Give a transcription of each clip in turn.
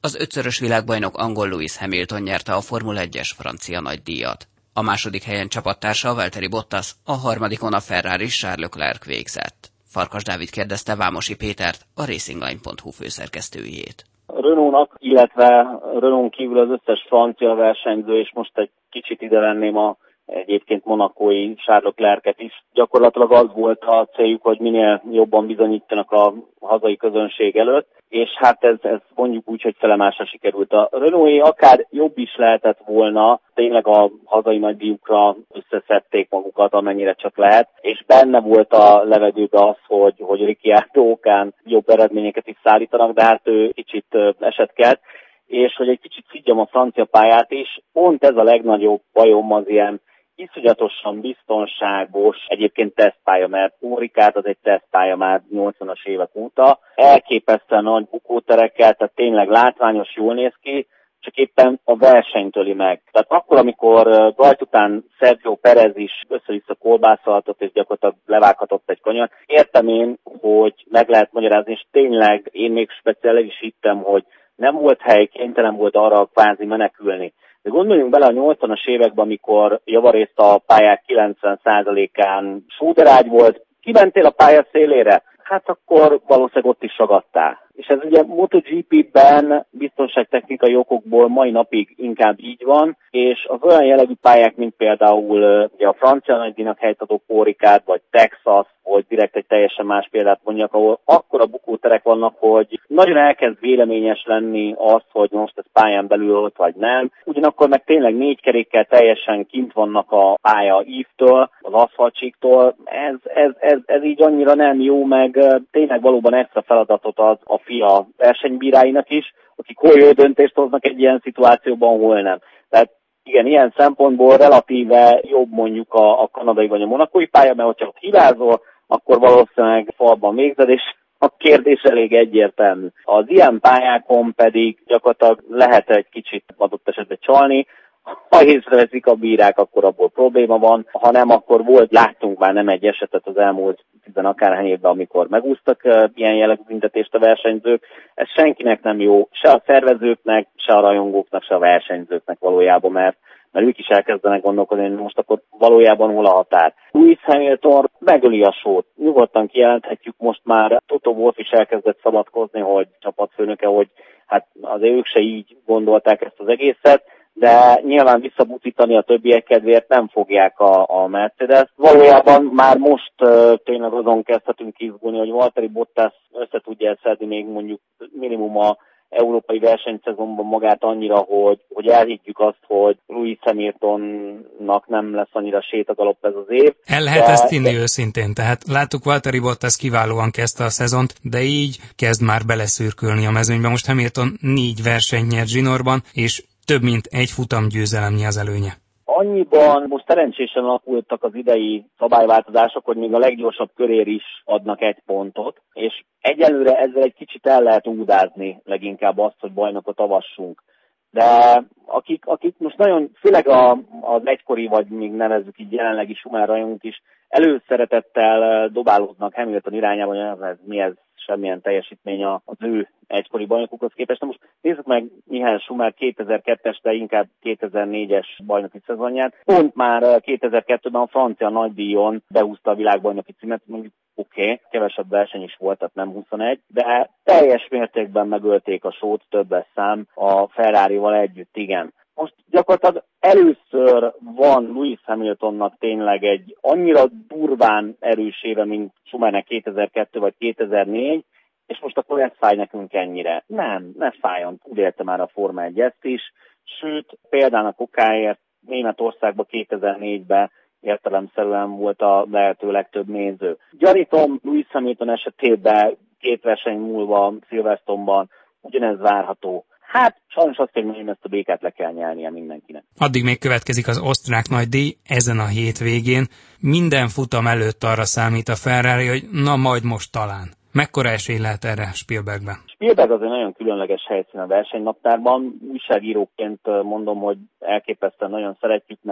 Az ötszörös világbajnok angol Lewis Hamilton nyerte a Formula 1-es francia nagydíjat. A második helyen csapattársa Valtteri Bottas, a harmadikon a Ferrari Charles Leclerc végzett. Farkas Dávid kérdezte Vámosi Pétert, a racingline.hu főszerkesztőjét. Renault-nak, illetve Renault kívül az összes francia versenyző, és most egy kicsit ide venném a egyébként monakói Charles Leclercet is. Gyakorlatilag az volt a céljuk, hogy minél jobban bizonyítanak a hazai közönség előtt, és hát ez mondjuk úgy, hogy felemásra sikerült. A Renault-é akár jobb is lehetett volna, tényleg a hazai nagydíjukra összeszedték magukat, amennyire csak lehet, és benne volt a levegőben az, hogy Ricciardo okán jobb eredményeket is szállítanak, de hát ő kicsit esetkelt, és hogy egy kicsit szidjam a francia pályát is, pont ez a legnagyobb bajom az ilyen iszonyatosan biztonságos, egyébként tesztpálya, mert Ricciardo az egy tesztpálya már 80-as évek óta, elképesztően nagy bukóterekkel, tehát tényleg látványos, jól néz ki, csak éppen a verseny töli meg. Tehát akkor, amikor rajt után Sergio Perez is össze-vissza kolbászolhatott, és gyakorlatilag levághatott egy kanyart, értem én, hogy meg lehet magyarázni, és tényleg én még speciális is hittem, hogy nem volt hely, kénytelen volt arra kvázi menekülni. De gondoljunk bele a 80-as években, amikor javarészt a pályák 90%-án sóderágy volt, kimentél a pálya szélére? Hát akkor valószínűleg ott is ragadtál. És ez ugye MotoGP-ben biztonságtechnikai okokból mai napig inkább így van, és az olyan jellegű pályák, mint például ugye a francia nagydíjnak helyt adó Paul-Ricard, vagy Texas, vagy direkt egy teljesen más példát mondjak, ahol akkora bukóterek vannak, hogy nagyon elkezd véleményes lenni az, hogy most ez pályán belül ott vagy nem. Ugyanakkor meg tényleg 4 kerékkel teljesen kint vannak a pálya ívtől, az aszfaltsíktól. Ez így annyira nem jó, meg tényleg valóban extra feladatot ad a FIA versenybíráinak is, akik hol jó döntést hoznak egy ilyen szituációban, hol nem. Tehát igen, ilyen szempontból relatíve jobb mondjuk a kanadai vagy a monakói pálya, mert hogyha ott hibázol, akkor valószínűleg falban végzed, és a kérdés elég egyértelmű. Az ilyen pályákon pedig gyakorlatilag lehet egy kicsit adott esetben csalni, ha észreveszik a bírák, akkor abból probléma van, ha nem, akkor láttunk már nem egy esetet az elmúlt 10 akárhány évben, amikor megúsztak ilyen jellegű büntetést a versenyzők. Ez senkinek nem jó, se a szervezőknek, se a rajongóknak, se a versenyzőknek valójában, mert ők is elkezdenek gondolkodni, hogy most akkor valójában hol a határ. Lewis Hamilton megöli a sót. Nyugodtan kijelenthetjük, most már Toto Wolff is elkezdett szabadkozni, hogy csapatfőnöke, hogy hát azért ők se így gondolták ezt az egészet, de nyilván visszabutítani a többiek kedvéért nem fogják a Mercedes. Valójában már most tényleg azon kezdhetünk izgulni, hogy Valtteri Bottas össze tudja szedni még mondjuk minimum a európai versenyszezonban magát annyira, hogy elhiggyük azt, hogy Lewis Hamiltonnak nem lesz annyira sétagalopp ez az év. El lehet ezt hinni őszintén, tehát láttuk, Valtteri Bottas kiválóan kezdte a szezont, de így kezd már beleszürkölni a mezőnybe. Most Hamilton 4 versenyt nyert zsinórban, és több mint egy futamgyőzelemnyi az előnye. Annyiban most szerencsésen alakultak az idei szabályváltozások, hogy még a leggyorsabb körér is adnak 1 pontot, és egyelőre ezzel egy kicsit el lehet údázni leginkább azt, hogy bajnokot avassunk. De akik most nagyon, főleg az egykori, vagy még nevezzük így jelenlegi Schumacher rajongók is előszeretettel dobálódnak Hamilton irányában, hogy mi ez, semmilyen teljesítmény az ő egykori bajnokukhoz képest. Na most nézzük meg Michael Schumacher 2002-es, de inkább 2004-es bajnoki szezonját. Pont már 2002-ben a francia nagydíjon behúzta a világbajnoki címet, mondjuk oké, kevesebb verseny is volt, tehát nem 21, de teljes mértékben megölték a sót, többes szám a Ferrarival együtt, igen. Most gyakorlatilag először van Lewis Hamiltonnak tényleg egy annyira durván erős éve, mint Schumachernek 2002 vagy 2004, és most akkor ez fáj nekünk ennyire. Nem, ne fájjon, úgy élte már a Forma 1 ezt is, sőt, például okáért Németországban 2004-ben értelemszerűen volt a lehető legtöbb néző. Gyanítom, Lewis Hamilton esetében 2 verseny múlva Silverstone-ban ugyanez várható. Hát sajnos azt kell mondani, ezt a békát le kell nyelnie mindenkinek. Addig még következik az osztrák nagydíj ezen a hétvégén. Minden futam előtt arra számít a Ferrari, hogy na majd most talán. Mekkora esély lehet erre Spielbergben? Spielberg az egy nagyon különleges helyszín a versenynaptárban. Újságíróként mondom, hogy elképesztően nagyon szeretjük, mert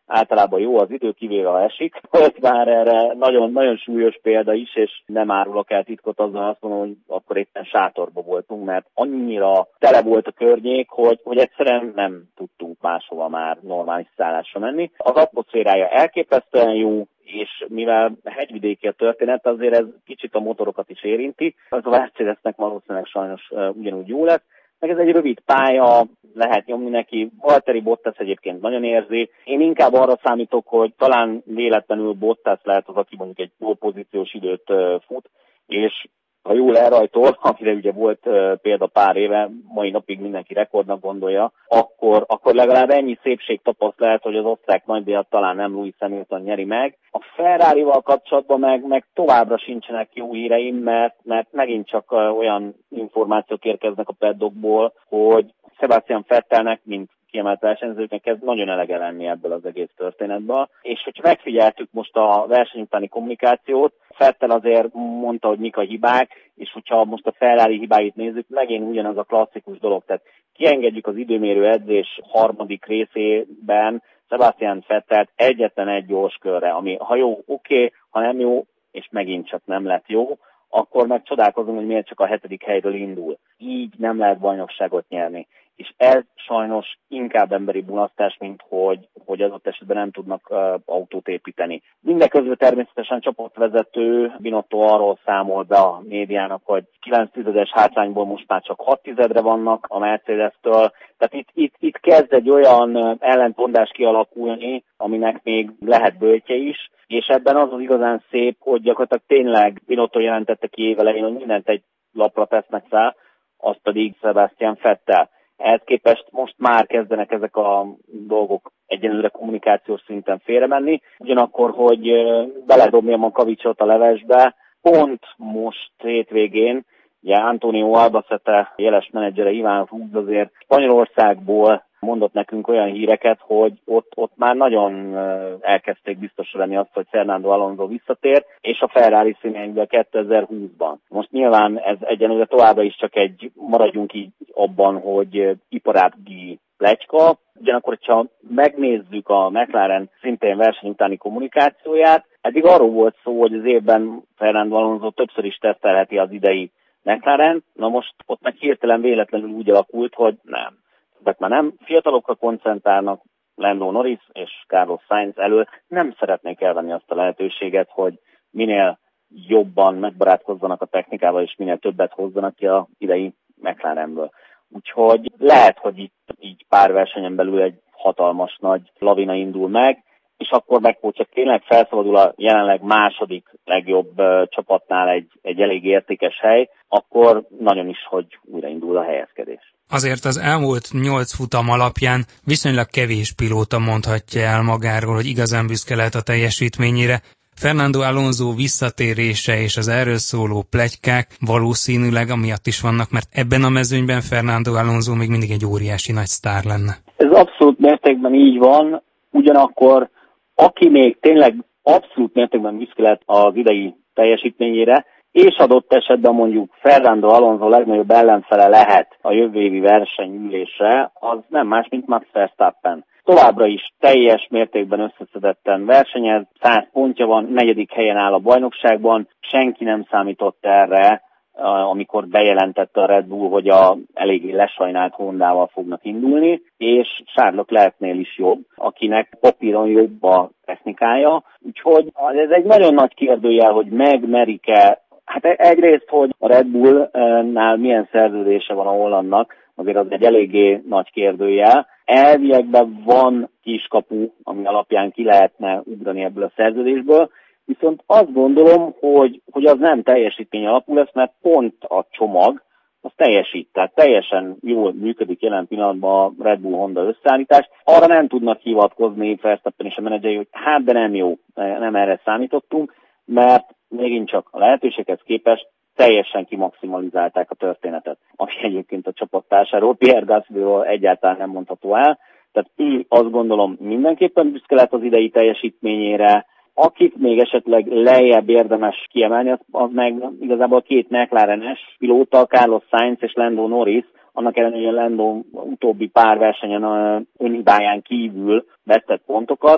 általában jó az idő, kivéve ha esik. Volt már erre nagyon, nagyon súlyos példa is, és nem árulok el titkot, azzal azt mondom, hogy akkor éppen sátorba voltunk, mert annyira tele volt a környék, hogy egyszerűen nem tudtunk máshova már normális szállásra menni. Az atmoszférája elképesztően jó, és mivel hegyvidéki a történet, azért ez kicsit a motorokat is érinti. Az a Mercedesnek valószínűleg sajnos ugyanúgy jó lesz. Meg ez egy rövid pálya, lehet nyomni neki. Valtteri Bottas egyébként nagyon érzi. Én inkább arra számítok, hogy talán véletlenül Bottas lehet az, aki mondjuk egy jó pozíciós időt fut, és ha jól elrajtol, amire ugye volt példa pár éve, mai napig mindenki rekordnak gondolja, akkor legalább ennyi szépség tapaszt lehet, hogy az osztrák nagydíjat talán nem Lewis Hamilton nyeri meg. A Ferrarival kapcsolatban meg továbbra sincsenek jó híreim, mert megint csak olyan információk érkeznek a paddockból, hogy Sebastian Vettelnek, mint kiemelt versenyzőknek ez nagyon elege lenni ebből az egész történetből. És hogyha megfigyeltük most a verseny utáni kommunikációt, Vettel azért mondta, hogy mik a hibák, és hogyha most a Ferrari hibáit nézzük, megint ugyanaz a klasszikus dolog. Tehát kiengedjük az időmérő edzés harmadik részében Sebastian Vettelt egyetlen egy gyors körre, ami ha jó, oké, ha nem jó, és megint csak nem lett jó, akkor meg csodálkozunk, hogy miért csak a 7. helyről indul. Így nem lehet bajnokságot nyerni. És ez sajnos inkább emberi mulasztás, mint hogy adott esetben nem tudnak autót építeni. Mindeközben természetesen csapatvezető Binotto arról számol be a médiának, hogy 9/10 hátrányból most már csak 6/10 vannak a Mercedes-től. Tehát itt kezd egy olyan ellentmondás kialakulni, aminek még lehet böltje is, és ebben az az igazán szép, hogy gyakorlatilag tényleg Binotto jelentette ki évelején, hogy mindent egy lapra tesznek fel, az pedig Sebastian Vettel. Ehhez képest most már kezdenek ezek a dolgok egyenlőre kommunikációs szinten félremenni, ugyanakkor, hogy beledobni a makavicsot a levesbe, pont most hétvégén, ugye Antonio Albacete jeles menedzsere Iván Hughes azért Spanyolországból mondott nekünk olyan híreket, hogy ott már nagyon elkezdték biztosra venni azt, hogy Fernando Alonso visszatér, és a Ferrari színeinkbe 2020-ban. Most nyilván ez egyenlőre továbbra is csak maradjunk így abban, hogy iparági pletyka, ugyanakkor, ha megnézzük a McLaren szintén verseny utáni kommunikációját, eddig arról volt szó, hogy az évben Fernando Alonso többször is tesztelheti az idei McLaren, na most ott meg hirtelen véletlenül úgy alakult, hogy nem. De már nem fiatalokra koncentrálnak, Lando Norris és Carlos Sainz elől nem szeretnék elvenni azt a lehetőséget, hogy minél jobban megbarátkozzanak a technikával, és minél többet hozzanak ki a idei McLarenből. Úgyhogy lehet, hogy itt így pár versenyen belül egy hatalmas nagy lavina indul meg, és akkor meg, hogy csak tényleg felszabadul a jelenleg második legjobb csapatnál egy elég értékes hely, akkor nagyon is, hogy újraindul a helyezkedés. Azért az elmúlt 8 futam alapján viszonylag kevés pilóta mondhatja el magáról, hogy igazán büszke lehet a teljesítményére. Fernando Alonso visszatérése és az erről szóló pletykák valószínűleg amiatt is vannak, mert ebben a mezőnyben Fernando Alonso még mindig egy óriási nagy sztár lenne. Ez abszolút mértékben így van, ugyanakkor aki még tényleg abszolút mértékben büszke lehet az idei teljesítményére, és adott esetben mondjuk Fernando Alonso legnagyobb ellenfele lehet a jövő évi versenyülésre, az nem más, mint Max Verstappen. Továbbra is teljes mértékben összeszedetten versenyez, 100 pontja van, 4. helyen áll a bajnokságban, senki nem számított erre, amikor bejelentette a Red Bull, hogy a eléggé lesajnált Hondával fognak indulni, és Charles Leclercnél is jobb, akinek papíron jobb a technikája. Úgyhogy ez egy nagyon nagy kérdőjel, hogy megmerik-e. Hát egyrészt, hogy a Red Bullnál milyen szerződése van a hollandnak, azért az egy eléggé nagy kérdőjel. Elviekben van kiskapu, ami alapján ki lehetne ugrani ebből a szerződésből, viszont azt gondolom, hogy az nem teljesítmény alapú lesz, mert pont a csomag az teljesít. Tehát teljesen jól működik jelen pillanatban a Red Bull Honda összeállítás. Arra nem tudnak hivatkozni Verstappen és a menedzseri, hogy hát de nem jó, nem erre számítottunk, mert megint csak a lehetőséghez képest teljesen kimaximalizálták a történetet, ami egyébként a csapattársáról, Pierre Gaslyról egyáltalán nem mondható el. Tehát ő azt gondolom mindenképpen büszke lett az idei teljesítményére. Akit még esetleg lejjebb érdemes kiemelni, az meg igazából a 2 McLaren-es pilóta, Carlos Sainz és Lando Norris, annak ellenére, hogy a Lando utóbbi pár versenyen önhibáján kívül vesztett pontokat,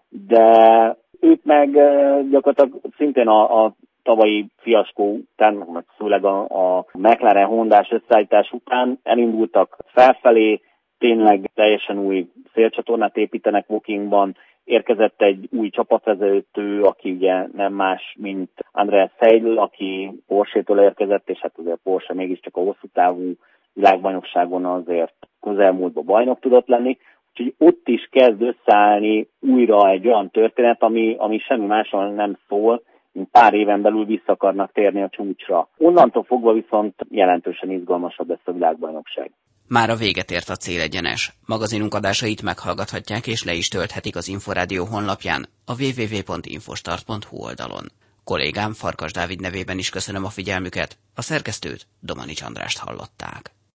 de ők meg gyakorlatilag szintén a tavalyi fiaskó után, főleg a McLaren Hondás összeállítás után elindultak felfelé, tényleg teljesen új szélcsatornát építenek Wokingban, érkezett egy új csapatvezető, aki ugye nem más, mint Andreas Seidl, aki Porsche-től érkezett, és hát azért Porsche mégiscsak a hosszú távú világbajnokságon azért közelmúltban bajnok tudott lenni. Úgyhogy ott is kezd összeállni újra egy olyan történet, ami semmi másról nem szól, mint pár éven belül vissza akarnak térni a csúcsra. Onnantól fogva viszont jelentősen izgalmasabb lesz a világbajnokság. Mára véget ért a Célegyenes. Magazinunk adásait meghallgathatják és le is tölthetik az Inforádió honlapján, a www.infostart.hu oldalon. Kollégám Farkas Dávid nevében is köszönöm a figyelmüket, a szerkesztőt, Domanics Andrást hallották.